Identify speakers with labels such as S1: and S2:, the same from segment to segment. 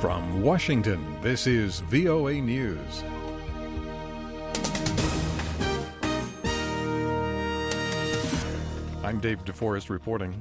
S1: From Washington, this is VOA News. I'm Dave DeForest reporting.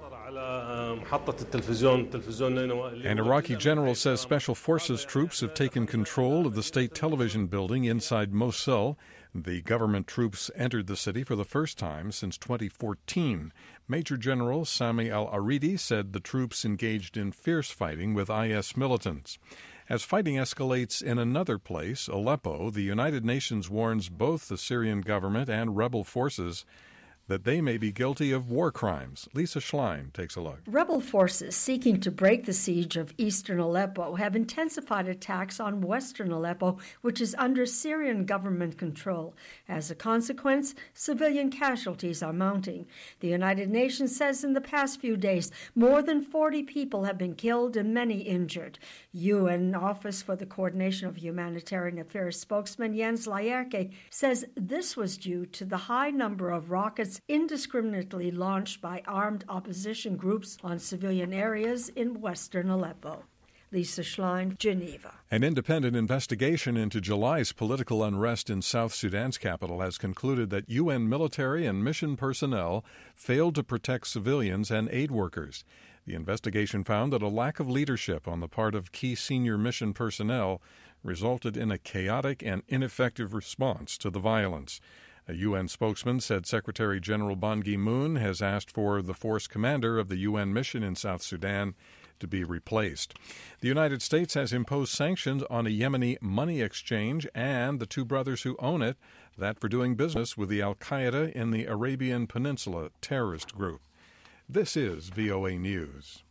S1: An Iraqi general says special forces troops have taken control of the state television building inside Mosul. The government troops entered the city for the first time since 2014. Major General Sami al-Aridi said the troops engaged in fierce fighting with IS militants. As fighting escalates in another place, Aleppo, the United Nations warns both the Syrian government and rebel forces that they may be guilty of war crimes. Lisa Schlein takes a look.
S2: Rebel forces seeking to break the siege of eastern Aleppo have intensified attacks on western Aleppo, which is under Syrian government control. As a consequence, civilian casualties are mounting. The United Nations says in the past few days, more than 40 people have been killed and many injured. UN Office for the Coordination of Humanitarian Affairs spokesman Jens Laerke says this was due to the high number of rockets indiscriminately launched by armed opposition groups on civilian areas in western Aleppo. Lisa Schlein, Geneva.
S1: An independent investigation into July's political unrest in South Sudan's capital has concluded that UN military and mission personnel failed to protect civilians and aid workers. The investigation found that a lack of leadership on the part of key senior mission personnel resulted in a chaotic and ineffective response to the violence. A UN spokesman said Secretary General Ban Ki-moon has asked for the force commander of the UN mission in South Sudan to be replaced. The United States has imposed sanctions on a Yemeni money exchange and the two brothers who own it, that for doing business with the Al-Qaeda in the Arabian Peninsula terrorist group. This is VOA News.